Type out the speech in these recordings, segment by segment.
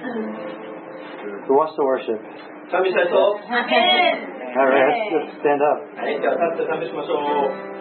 Who wants to worship? 賛美したい人。 All right, let's stand up. はい、じゃあ立って賛美しましょう。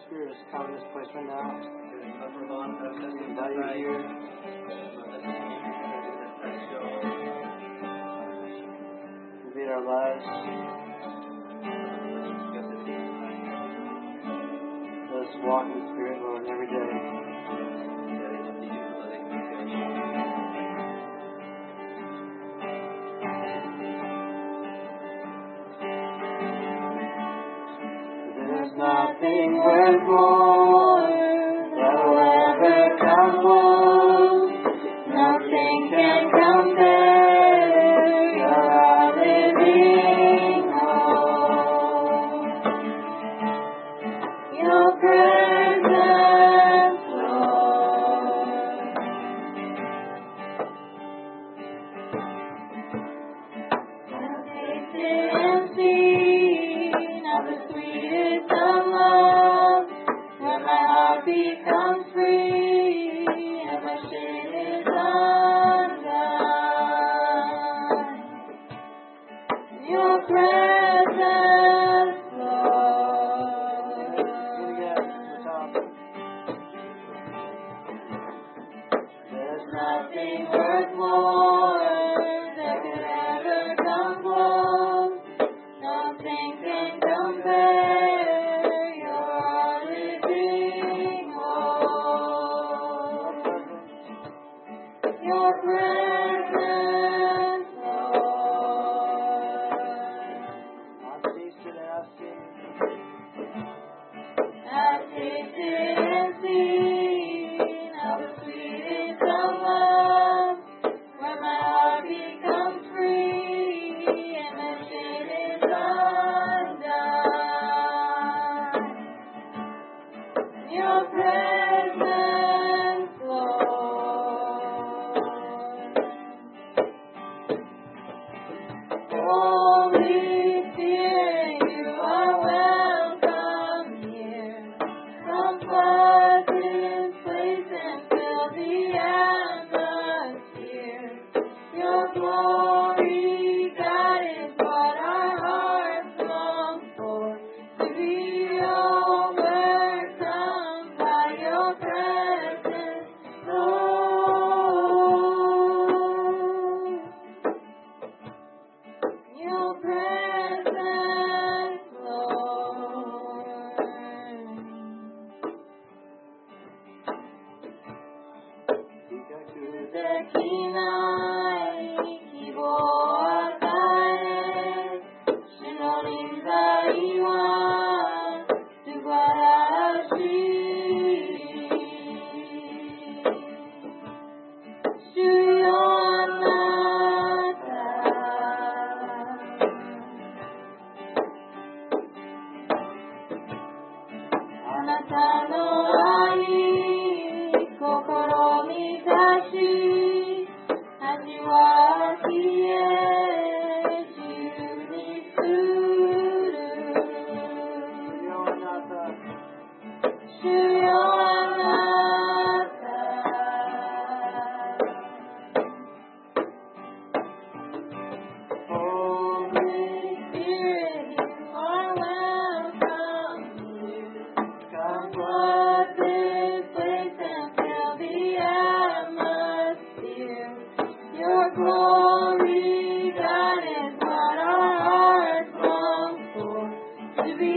Spirit is come in this place right now. We Invite you here. Invade our lives. Let us walk in the Spirit, Lord, every day. There's nothing worth more that will ever come close. Nothing can compare. You're our living hope. Your presence, Lord. I've tasted and seen of the sweetest of love, when my heart becomes free and my shame is undone. Your presence, Lord. There's nothing worth more that could ever come close. Nothing can compare. You're our living hope. Your presence, Lord. I've tasted and seen of the sweetest of love, when my heart becomes free and my shame is undone. Your presence, Lord. Holy Spirit, you are welcome here. Come flood this place and fill the atmosphere. Your glory, God, is what our hearts long for. To be overcome by your presence, Lord. Your presence, Lord. Kudekinai kibo atae, shinorinzai wa subarashi. Shuyo anata. Anata no ai, kokoro ni tashi, hajiwakie, shuni suru. Shuyo anata. Holy Spirit, you are welcome here. Come flood this place and fill the atmosphere. Your glory, God, is what our hearts long for. To be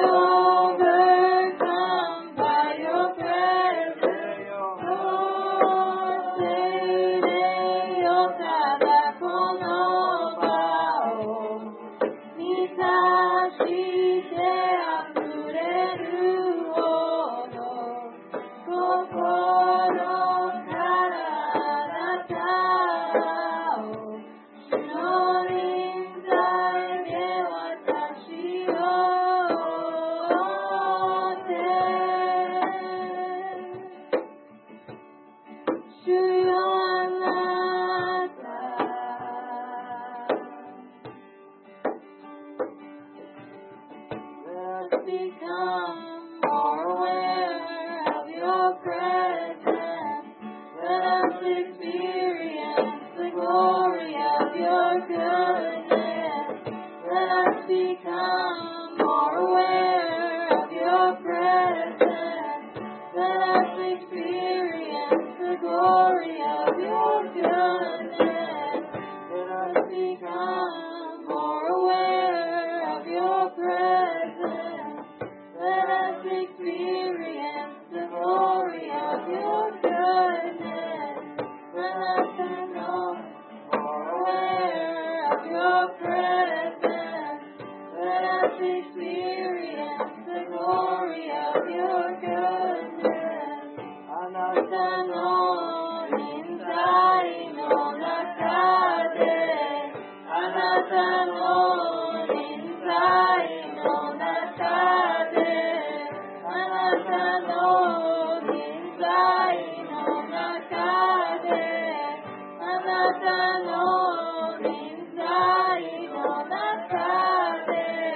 overcome by your presence, Lord. Sede yotada kono bao, mitashite afureru hodo, kokoro kara anata o, shinorinzai de watashi o te. Shuyo anata. Let's become more aware of your presence. Let us experience the glory of your goodness. Let us become more aware of your presence. us experience the glory of your goodness. あなたの臨在の中で、あなたの臨在の中で、あなたの臨在の中で、あなたの臨在の中で、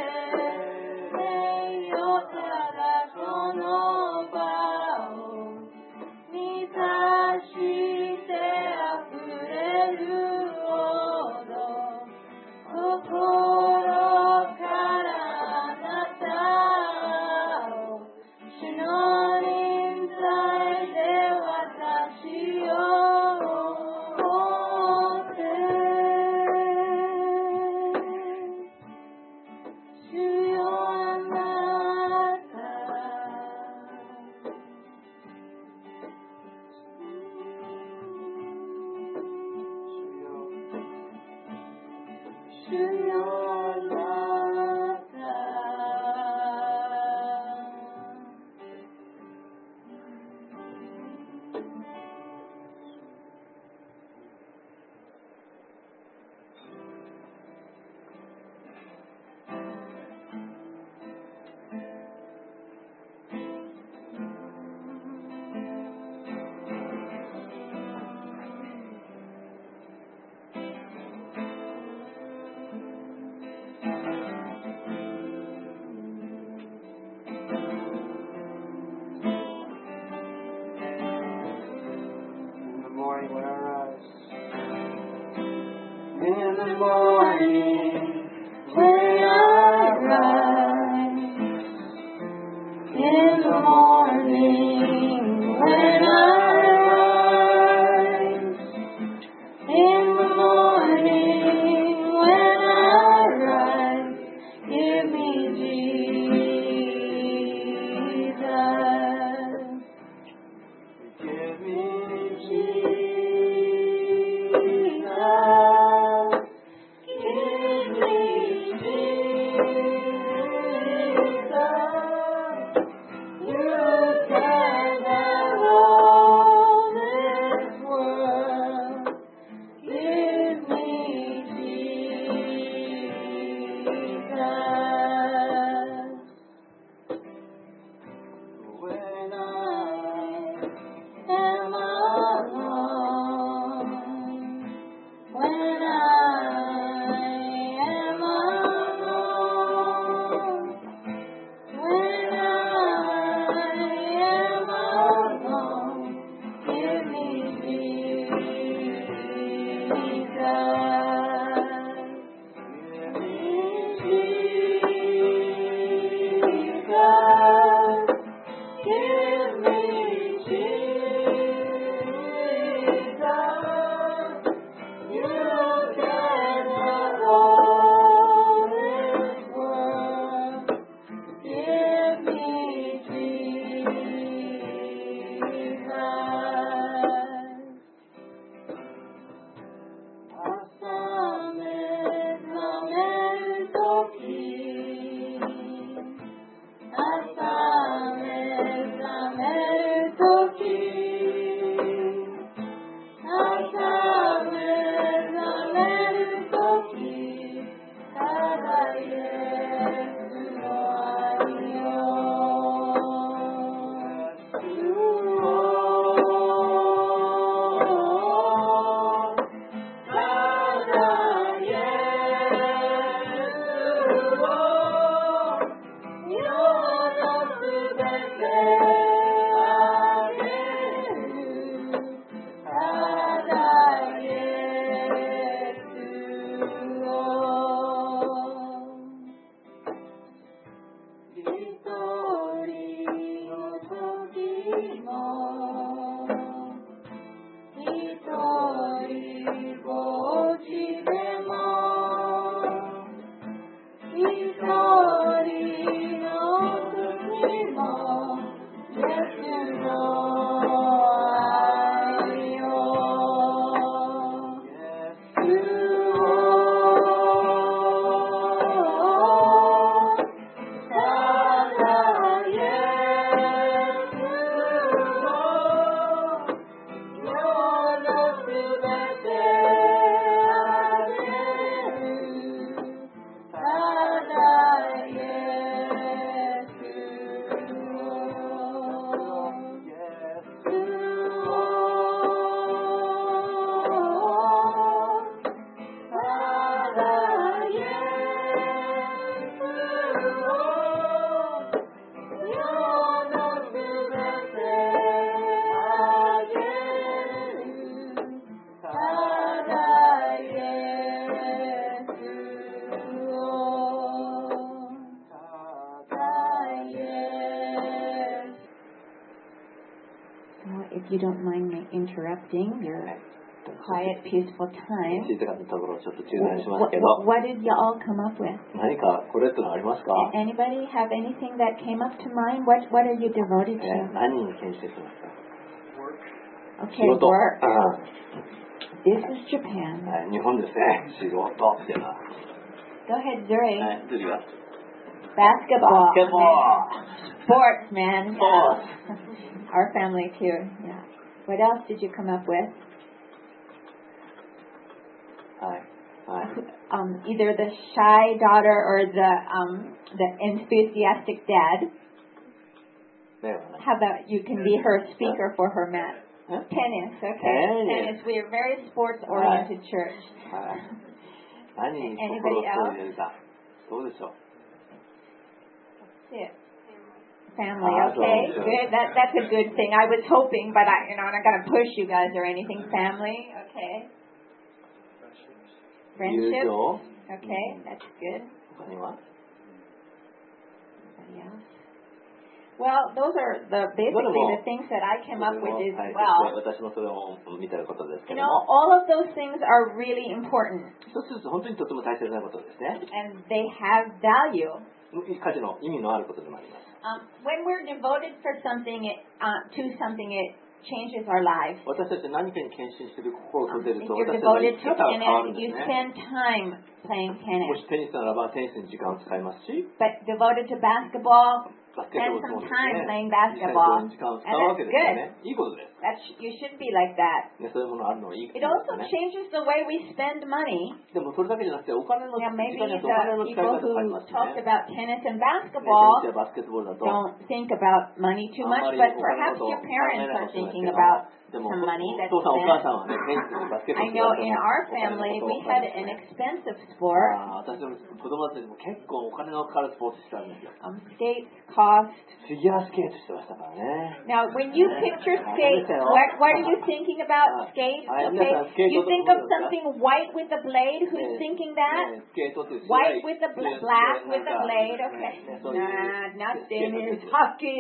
名よただこの場を満たして溢れるほど、心からあなたを主の臨在で私を覆って、主よあなた、主よあなた、In the morning when I rise, in the morning when I rise, in the morning when I rise, give me Jesus, give me Jesus. you don't mind me interrupting your quiet, peaceful time. 静かなところをちょっと中断しますけど、 What did you all come up with? 何かこれってのありますか？ Anybody have anything that came up to mind? What are you devoted to? 何に献身しますか？ Okay, 仕事。 work. This is Japan. はい、日本ですね。仕事っていうのは。 Go ahead, Zuri. はい、次は。 Basketball. バスケボー。 Sports, man. Sports. Our family too. Yeah. What else did you come up with? はい。はい。 Either the shy daughter or the enthusiastic dad. ねはね。 How about you can be her speaker for her mat? Huh? Tennis, okay. Tennis. We are a very sports-oriented church. はい。何に Anybody 心を入れるか。どうでしょう。 That's it. Family, Ah, okay, so- good. That's a good thing. I was hoping, but I'm not gonna push you guys or anything. Family, okay. 友 Friendship, 情。 okay, that's good. 他には？ Anybody else? Well, those are basically the things that I came up with as はい well. 私もそれを見たことですけ You ど know, も、 all of those things are really important, 一つずつ本当にとても大切なことですね。 and they have value. 価値の意味のあることでもあります。 When we're devoted to something, it changes our lives. 私たちは何かに献身している心を持てる If と、 you're 私たちの devoted 生き to 方が変わるん tennis, で you すね。 spend time playing も tennis. しテニスならばテニスに時間を使いますし、 But devoted to basketball, バスケット spend ボール some もです time ね。 playing 実際に basketball. 時間を使うわけですよね。いいことです。 You should be like that. ね、そういうものあるのはいいこ It と also ですね。 changes the way we spend money. でもそれだけじゃなくて、お金の時 Now, maybe 間によってお the 金の使い people 方があり who ますし talked ね。 about tennis and テニス basketball やバスケットボールだと、 don't think about money too あ much, んまり but お金 perhaps のことを your 考え parents ないか are もしれない thinking けど about でも some money お that's 父さんお母 spent. さんはね、テニスバスケット I ボール know だと in our お金の family ことを we 考 had え an ますね。 expensive sport. 私の子供たちも結構お金のかかるスポーツしてたんですよ。 Skates cost. フィギュアスケートしてましたからね。 Now, when you picture skates, what are you thinking about? Skates, okay? You think of something white with a blade. Who's thinking that? スケートっていう White with a black with a blade. Okay. Nah, not tennis. Hockey.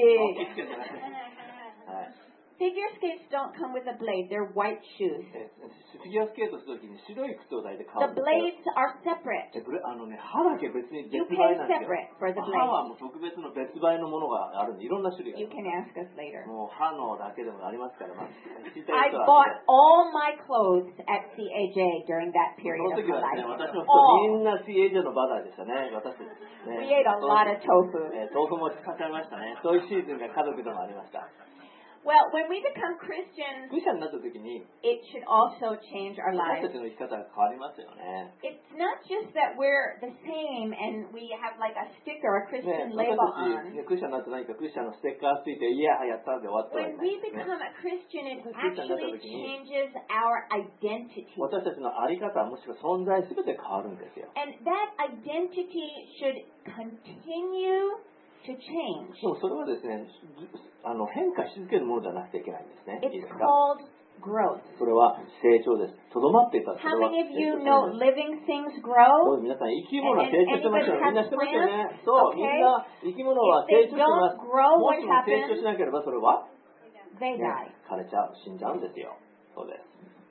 はい。 Figure skates don't come with a blade. They're white shoes. フィギュアスケートするときに白い靴を抱いて買 The うんですよ。 blades are separate. 歯だけ別に You 別 pay 売なんですよ。 separate for the 歯 blade. はもう特別の別売のものがあるんで、いろんな種類があ You る。 can ask us later. もう歯のだけでもありますから、まあ、知りた I い人は bought all my clothes at CAJ during that そ period の of 時 my はね、 life. 私の人 All. みんな CAJ のバザーでしたね。私たちね。 We ate a lot of tofu. 豆腐も使ってましたね。そういうシーズンが家族でもありました。 Well, when we become Christians, クリスチャンになった時に、 it should also change our 私 lives. たちの生き方が変わりますよね。 It's not just that we're the same and we have like a sticker, a ね Christian 私 label たち、 on. クリスチャンになって何かクリスチャンのステッカーついて、いや、やったんで終わったらい When ない we ですね。 become a Christian, it Christian actually になった時に、 changes our identity. 私たちの在り方、もしくは存在すべて変わるんですよ。 And that identity should continue to change. でもそれはですね、変化し続けるものじゃなくてはいけないんですね。いい It's ですか？ called growth. それは成長です。とどまっていたらそ How れは many of 成 you 長 know です。 living things そう grow? 皆さん生き物は成長してますよね。みんなしてますよね。そう、 Okay. みんな生き物は成長してます。 If they don't grow, も what しも成長 happens? しなければそれは、 They ね die. 枯れちゃう、死んじゃうんですよ。そうです。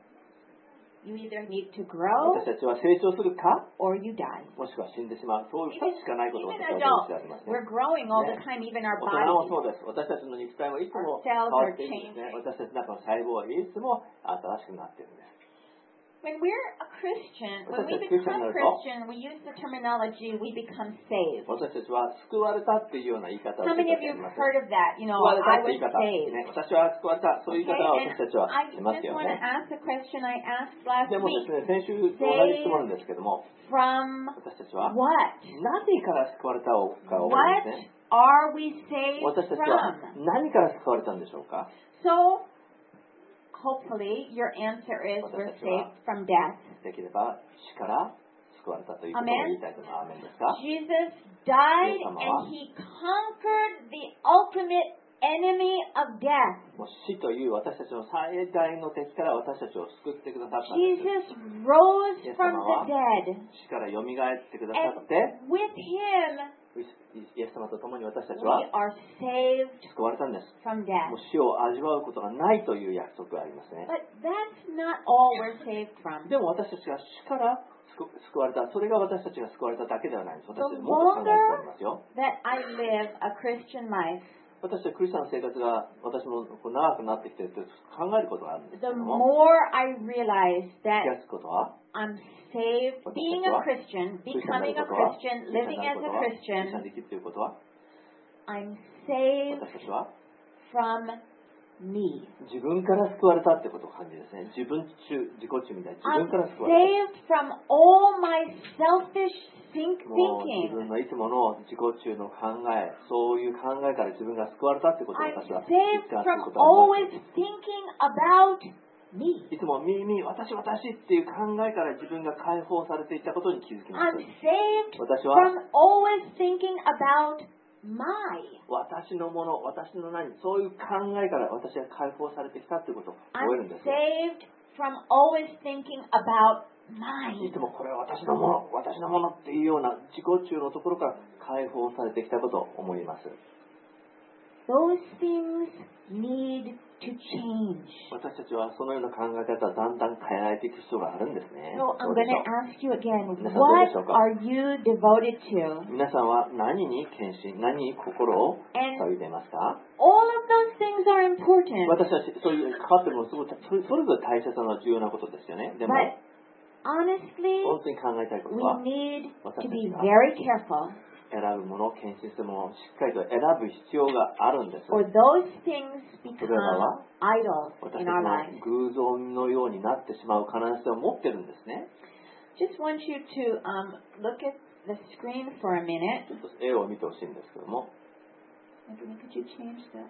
You either need to grow 私たちは成長するか、 or you die. もしくは死んでしまう。そういう2 Even, つしかないことを even 私は申し上げ adults, ますね。 we're growing all the time, even our 大人も bodies. そうです。私たちの肉体はいつも Our 変 cells わ are っているんですね。 changing. 私たちの中の細胞はいつも新しくなっているんです。 When we're a Christian, when we Christian become なると、 Christian, we use the terminology, we become saved. 私たちは救われたっていうような言い方を How する many と of きあ you ります heard of that? You know, 救われた I って言い was 方、 saved. ね、私は救われた、そういう言い Okay, 方を and 私たちは I します just よ want to ね。 ask the question I asked last でもで week. すね、先週と同じ質問なんですけども、 From 私たちは what? 何から救われたかを思うん What ですね。 are we saved 私たちは from? 何から救われたんでしょうか？ So, hopefully, your answer is we're saved from death. できれば死から救われたということを言いたいと思います。アーメンですか？ Jesus died and he conquered the ultimate enemy of death. もう死という私たちの最大の敵から私たちを救ってくださったんです。 Jesus rose from the dead. 死から蘇ってくださ And って、 with him, イエス様と共に私たち we は are saved 救われたんです。 from も death. う死を味わうことがないという約束がありますね。 But that's not all we're saved from. でも私たちが死から救われた、それが私たちが救われただけではないんです。私た The ちもっと考えておりますよ。 that I live a Christian life, 私たちクリスチャンの生活が私も長くなってきてると考えることがあるんですけ the ども、 more I realize 気が that つくことは、 I'm saved, being a Christian, クリスチャンに becoming な a ることは、 Christian, クリスチャン living にな as る a ことは、クリスチャン Christian, できるということは、 I'm saved 私たちは from me. 自分から救われたってことを感じですね。自己中みたいな。自 I'm 分から救われ saved from all my selfish た。もう自 thinking. 分のいつもの自己中の考え、そういう考えから自分が救われたってことを I'm 私は saved 実感する from ことがあり always ます。 thinking about me. いつも私っていう考えから自分が解放されていったことに気づきま I'm す。 saved 私は from always thinking about my. 私のもの、私の何、そういう考えから私が解放されてきたってことを覚えるん I'm ですよ。 saved from always thinking about mine. いつもこれは私のものっていうような自己中のところから解放されてきたことを思います。 Those things need to change. 私たちはそのような考え方をだんだん変えられていく必要があるんですね。 So ど I'm うで going しょ to ask you again, 皆さんどう what でしょうか？ are you devoted to? う？皆さんは何に献身、何に心を注いでいますか？ All of those things are important. 私たちそういう関わってるものすごくそれぞれ大切な重要なことですよね。でも But honestly, 本当に考えたいこと we は need to be 私たちが very careful, 選ぶもの、献身するものをしっかりと選ぶ必要があるんです。 or those things become それらは idols 私た in ち our の lives. 偶像のようになってしまう可能性を持ってるんですね。 Just want you to look at the screen for a minute. ちょっと絵を見てほしいんですけども、 Could you change that?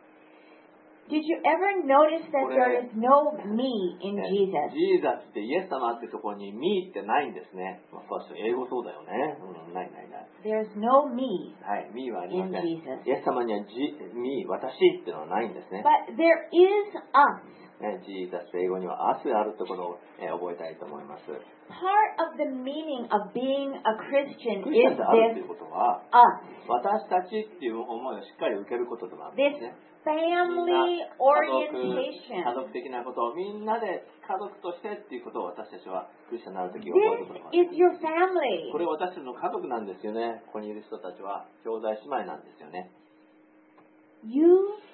Did you ever notice that there is no me in ね Jesus? ジーザスってイエス様ってところにミーってないんですね。まあ、英語そうだよね。ない。 There's no me, はい、ミーはありません。 In Jesus. イエス様にはミー、私っていうのはないんですね。 but there is us. ねジーザス英語にはアスあるところを、覚えたいと思います。 Part of the meaning of being a Christian クリスチャン is であるという this ことは、 us, 私たちっていう思いをしっかり受けることでもあるんで this すね。 family 家 orientation. 族的なことをみんなで家族としてっていうことを私たちはクリスチャンになるとき覚えることがある。 This is your family. これ私たちの家族なんですよね。ここにいる人たちは兄弟姉妹なんですよね。 You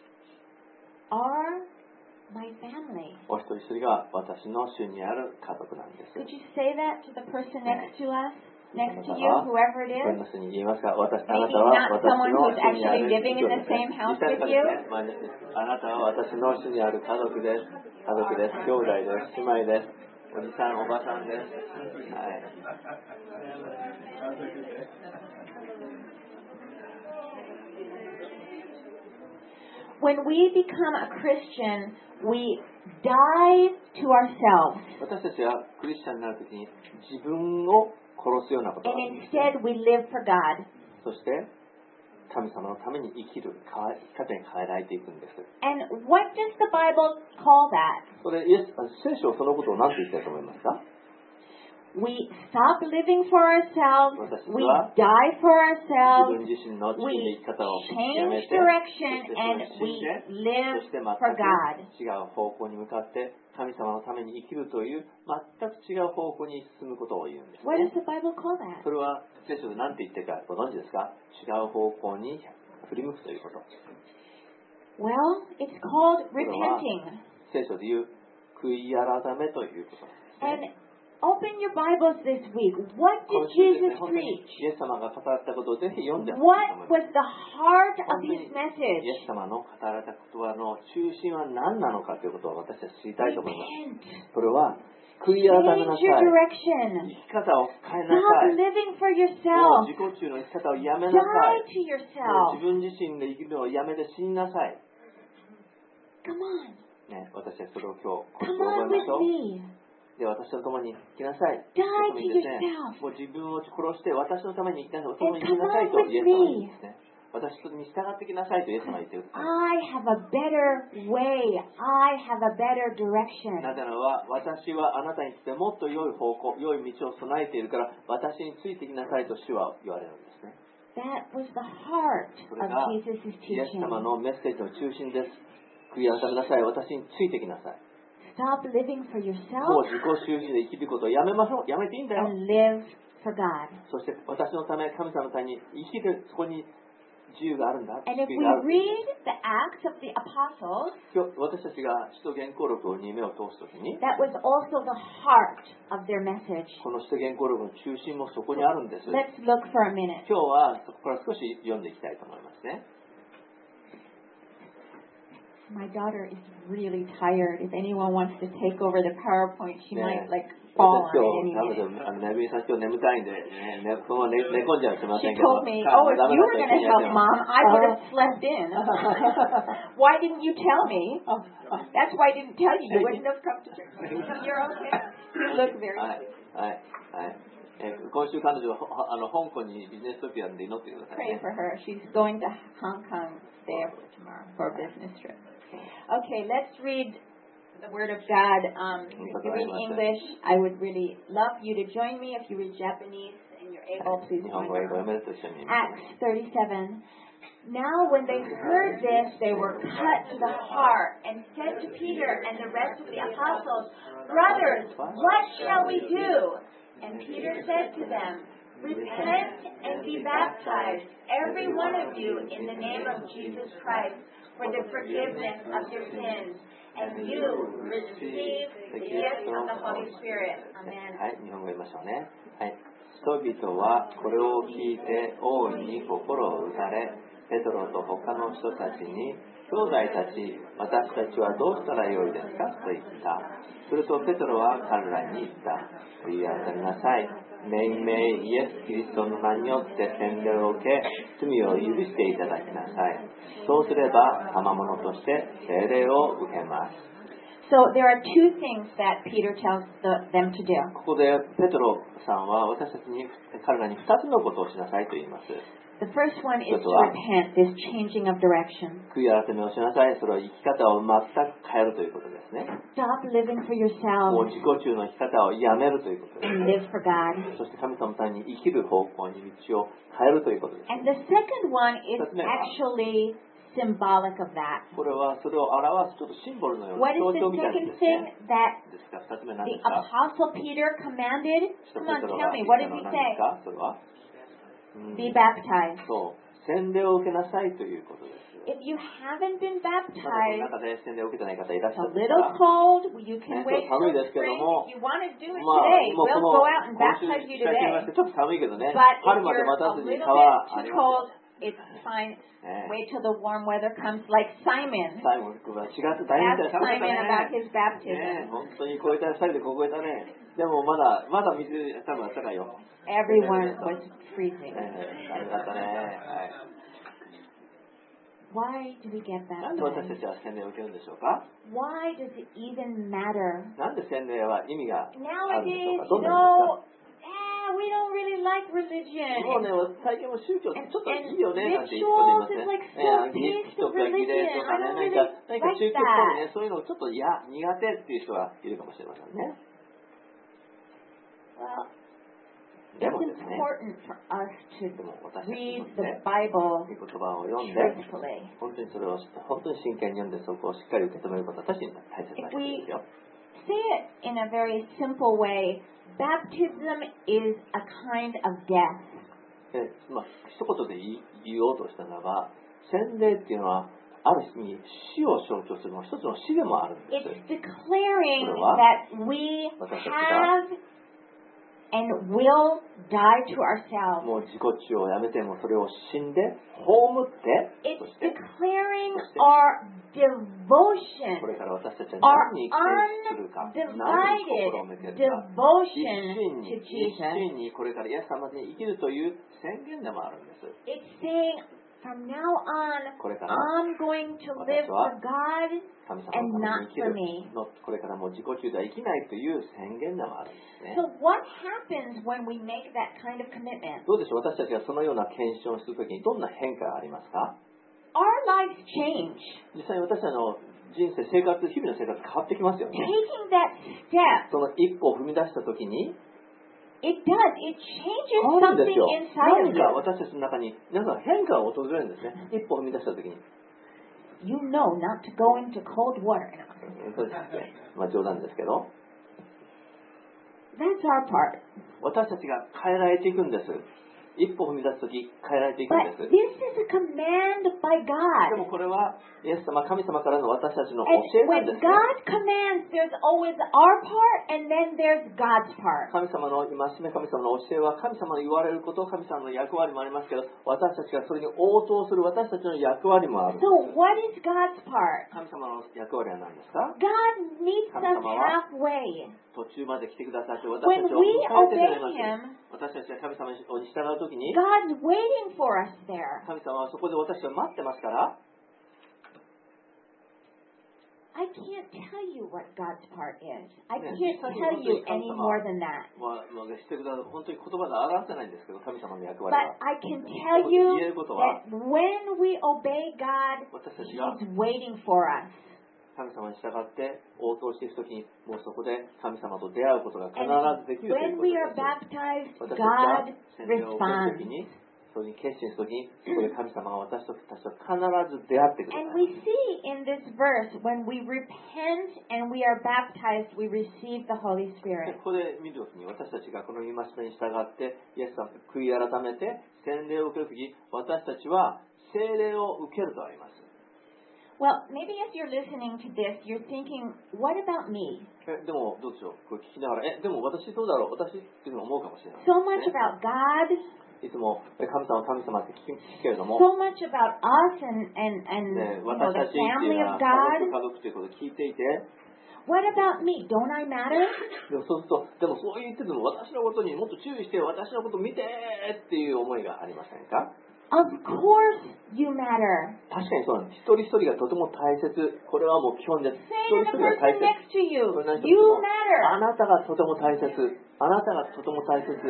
are my family. お一人一人が私の主にある家族なんです。 Could you say that to the person next to us, next to you, あなたは whoever it こ is? の人に言いますか？あなた Maybe は not 私 someone の who's 主にある actually living in the same house 実際 with に you. あなたは私の主にある家族です。家族です。兄弟です。姉妹です。おじさん、おばさんです。はい。 When we become a Christian, we die to ourselves. 私たちはクリスチャンになるときに自分を殺すようなことがあるん And ですね。 instead, we live for God. そして神様のために生きる生き方に変えられていくんです。 And what does the Bible call that? それ聖書はそのことを何て言ってると思いますか？ We stop living for ourselves. We 私たちは die for 自 ourselves. 分自身の地位で We 生き方をやめ change て、 direction そ and して we そ live して全 for God. く違う方向に向かって神様のために生きるという全く違う方向に進むことを言うんです、 What ね does。the Bible call that? それは聖書で何て言ってるかご存知ですか？違う方向に振り向くということ。 Well, it's called repenting. 聖書で言う悔い改めということなんですね。 And open your Bibles this week. What 今 did 週ですね、 Jesus 本当に preach? イエス様が語られたことをぜひ読んでほしいと思 What います。 was the heart of 本当に his イ message? エス様の語られた言葉の中心は何なのかということを私たち知りたいと思います。 Repent. それは悔い改め Change なさ your い。 direction. 生き方を変えな Stop さい。 living for も yourself. う自己中の生き方をやめなさ Die い。 to もう yourself. 自分自身で生きるのをやめて死になさい。 Come on. ね、私たちそれを今日、 Come 覚 on えましょ with う。 me. で、私と共に生きなさい。 Die とてもいいですね to yourself. もう自分を殺して私のために生きなさい。共に And 生きなさいと come on with イエス様に言うんですね。私に従ってきなさいとイエス様は言ってください。 I have a better way. I have a better direction. なぜならば私はあなたにとってもっと良い方向、良い道を備えているから私についてきなさいと主は言われるんですね。 That was the heart それ of が Jesus' イエス teaching. 様のメッセージの中心です。悔い改めなさい。私についてきなさい。 Stop living for も yourself う自己中心で生きることをやめましょう。やめていいんだよ。 and live for God. そして私のため、神様のために生きる、そこに自由があるんだ。 And if 救い we がある。 read the Acts of the Apostles, 今日私たちが使徒言行録に目を通すときに、 that was also the heart of their message. この使徒言行録の中心もそこにあるんです。 Let's look for a minute. 今日はそこから少し読んでいきたいと思いますね。 My daughter is really tired. If anyone wants to take over the PowerPoint, she might like 私 fall on 今 it 日、 any 多 minute. 分ねぶいさん今日眠たいんで、そのまま寝込んじゃうかもしれませ She んけど。 told me, oh, if you were going to help Mom, I would have slept in. Why didn't you tell me? That's why I didn't tell you. You wouldn't have come to church. You're okay. You look very はい、はい、はい。今週彼女は香港にビジネストピアンで祈ってください、 Pray ね。 for her. She's going to Hong Kong day after tomorrow for a business trip. Okay, let's read the Word of God. If you read English, I would really love you to join me. If you read Japanese and you're able, please 日 join 本語、英語 me. 読めると一緒に。 Acts 37. Now when they heard this, they were cut to the heart and said to Peter and the rest of the apostles, Brothers, what shall we do? And Peter said to them, Repent and be baptized, every one of you, in the name of Jesus Christ, for the forgiveness of your sins, and you receive the gift of the Holy Spirit. Amen. はい、日本語読みましょうね。はい。人々はこれを聞いて大いに心を打たれ、ペトロと他の人たちに、兄弟たち、私たちはどうしたらよいですかと言った。するとペトロは彼らに言った。悔い改めなさい。命名イエス・キリストの名によって洗礼を受け、罪を許していただきなさい。そうすれば、賜物として聖霊を受けます。 So there are two things that Peter tells them to do. ここでペトロさんは私たちに、彼らに2つのことをしなさいと言います。 The first one is to repent, this changing of direction. 悔い改めをしなさい。それは生き方を全く変えるということですね。 Stop living for も yourself う自己中の生き方をやめるということです。 and live for God. そして神様のために生きる方向に道を変えるということです。 And the second one is actually symbolic of that. これはそれを表すちょっとシンボルのような What is 象 the 徴みたいな second です thing ね。 that ですから2つ目何 the ですか？ Apostle Peter commanded? ペ Come ト on, ロ tell が me. 言 What った did の he は何 say? ですか？それは、 Be baptized. そう洗礼を受けなさいということです。 If you haven't been まだこの baptized, 中で洗礼を受けてない方いらっしゃ it's る a んです little か？ cold. You can wait 寒 till いですけど spring. も、 If you want to do it まあ today, もう we'll この go out and 今週 baptize 期 you 間中ま today. してちょっと寒いけどね、 But 春 if まで you're 待た a ずに little 川 bit あ too りますよ。 cold, it's fine. Wait till the warm weather comes, like Simon. サイモン君は4月大変 Ask だよ、寒かった Simon about ね。 his baptism. ね本当に超えた、2人で凍えたね。でもまだ水多分あったかいよ。 Everyone was freezing. 寒かったね。はい。 Why do we get なんで私た baptized? ちは洗礼を受けるんでしょうか？ Why does it even matter? なんで洗礼は意味があるんでしょ Nowadays, うか？ど you んな意味ですか？ know, we don't really like もう religion. ね、最近も宗教ってちょっといいよね And なんて言う人います rituals is ね。 like so 儀式とか儀礼とかね、 religion. I don't 何か really 宗教っぽい like ね、そういうのちょっと苦手っていう人がいるかもしれませんね。 Well, で it's もですね、 important for us to でも私たち read も the ね、 Bible 言葉を読んで、 truthfully. 本当にそれを本当に真剣に読んでそこをしっかり受け止めることは確かに大切なことですよ。 Say it in a very simple way. Baptism is a kind of death. でまあ、一言で言おうとしたならば、洗礼っていうのはある意味死を象徴する一つの死でもあるんです。 It's declaring that we have and will die to ourselves. もう自己中をやめてもそれを死んで葬って、 It's そして declaring our devotion, これから私たちは our 何に帰するか、何に心を向けるか、 devotion 一 to 心 Jesus. にこれからイエス様に生きるという宣言でもあるんです。 It's saying, from now on, これから I'm going to live for God 神様のために生き and る not for me. のこれからもう自己中では生きないという宣言でもあるんですね。 So what happens when we make that kind of commitment? どうでしょう、私たちがそのような検証をするときにどんな変化がありますか？ Our lives change. 実際に私たちの人生、生活、日々の生活変わってきますよね。 Taking that step その一歩を踏み出したときに、 It does. It changes 変わるんで something すよ。 inside 何 of か you. 私たちの中に皆さん変化が訪れるんですね。一歩踏み出した時に。 You know not to go into cold water. そうですね。まあ冗談ですけど。 That's our part. 私たちが変えられていくんです。一歩踏み出す時変えられていくん But です。 this is a command by でも God. これはイエス様、神様からの私たちの教 And えなん when ですね。 God commands, there's always our part and then there's God's part. 神様の戒め、神様の教えは神様の言われること、神様の役割もありますけど、私たちがそれに応答する私たちの役割もあるんです。 So what is God's part? 神様の役割は何ですか？ God meets us halfway. 途中まで来てくださって私た When ちを we 迎えてくれ obey ます。 Him, 私たちが神様に従うときに God's waiting for us there. 神様はそこで私を待ってますから、 I can't tell you what God's part is. I Yeah, can't tell you any more than that. してくださる本当に言葉で表せないんですけど、神様の役割 But は I can tell you 言えることは that when we obey God, 私たちが He's waiting for us. 神様に従って応答していくときに、もうそこで神様と出会うことが必 And ずできるという when こと we で are す。 baptized, 私たちが God 洗礼を受けると responds. きに、それに決心するときに、そこで神様が私たちと必ず出会ってくださ And い。 we see in this verse, when we repent and we are baptized, we receive the Holy で Spirit. ここで見るときに、私たちがこの戒めに従って、イエス様悔い改めて洗礼を受けるとき、私たちは聖霊を受けるとあります。 Well, maybe as you're listening to this, you're thinking, what about me? でもどうでしょう、これ聞きながら、でも私どうだろう、私っていうのを思うかもしれない、 So much about God, いつも神様神様って聞くけれども、 so much about us and ね、 you know, 私た the ちっていう family の of は God. 家族ということを聞いていて、 What about me? Don't I matter? でもそうすると、でもそう言ってるの私のことにもっと注意して、私のこと見てっていう思いがありませんか？ Of course you matter. 確かにそうなんです。一人一人がとても大切。これはもう基本です。 Say 一人 to 一 the 人が大 person 切。 next to you, これ何と you しても matter. あなたがとても大切。あなたがとても大切。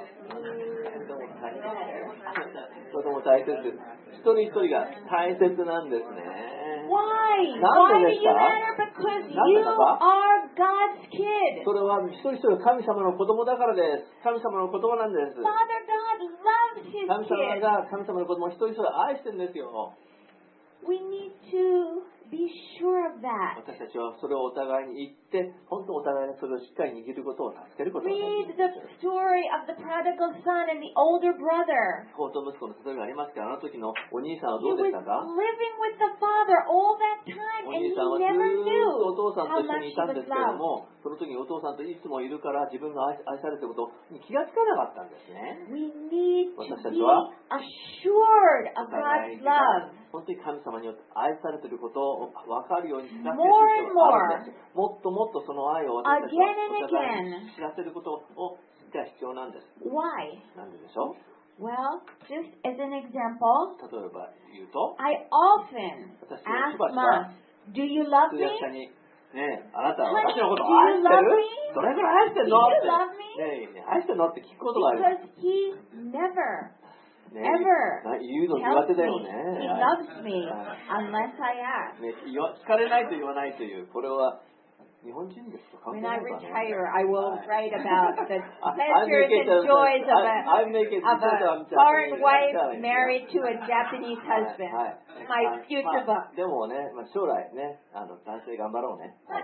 とても大切。一人一人が大切なんですね。 Why? なんで Why です do you か？ matter? Because なんで you ですか？ are God's kid. それは一人一人が神様の子供だからです。神様の言葉なんです。 Father God loves his 神様 kids. が神様の子供を一人一人愛してるんですよ。 We need to be sure of that. 私たちはそれをお互いに言って、本当お互いにそれをしっかり握ることを助けることがで Read き the る。 story of the prodigal son and the older brother. 高等息子の例えがありますから、あの時のお兄さんは He どう was でしたか？ living with the father all that time お and 兄 he さんはず never ーっ knew とお父さん how と一緒 much にい he たん was ですけれど loved. も、その時にお父さんといつもいるから自分が愛されていることに気がつかなかったんですね。 We need to 私た be ちは assured お of 互い God's に love. 本当に神様によって愛されていることを分かるように知らせる More 必要 and があるんです。もっともっとその愛を私たちは Again and お互いに again. 知らせることを知って必要なんです。 Why? なんででしょう？ Well, just as an example, 例えば言うと、 I often 私は ask しばしば Mom, do you love 通 me? 訳者に、ねえ、あなたは Honey, 私のこと do を愛 you して love る？ me? どれぐらい愛してる Do の？ you って love me? ねえ、愛してるのって聞くことがある。 Because he never, ね ever 言うの苦 tells 手だ me よね。 he loves me unless I ask. ね、聞かれないと言わないという、これは日本人ですか？関 When 係な I いかな。 retire, I will write about the I pleasures make it and joys of I make it a Japanese. foreign wife married to a Japanese はい husband. はい My future まあ book. でもね、将来ね、男性頑張ろうね。 But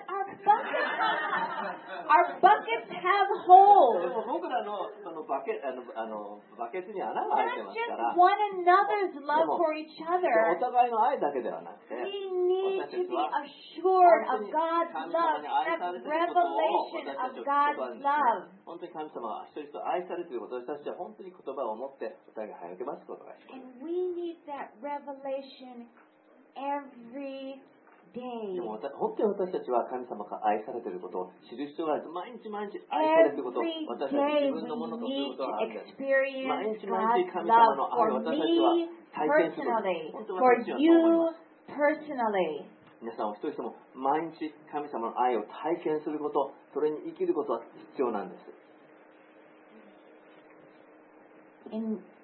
our buckets have で holes. も僕らのそのバケツに穴が開いて Not ます just から、 one another's love for each お other. 互いの愛だけではなくて、 We need to be assured of God's love, have revelation of God's love. 本当に神様は一人一人愛されていることを私たちは本当に言葉を持ってお互い励ますことが必要。 And we need that revelation every で day. も本当に私たちは神様が愛されていることを知る必要がある。毎日毎日愛されていることを Every 私たち day 自分のものとする we ことがあるん need です。 to experience 毎日毎日 God's 神様の愛を love 私 for たちは me 体験する。 personally, 本当に for 私はそう思い you ます。 personally. 皆さんお一人一人も毎日神様の愛を体験すること、それに生きることは必要なんです。 In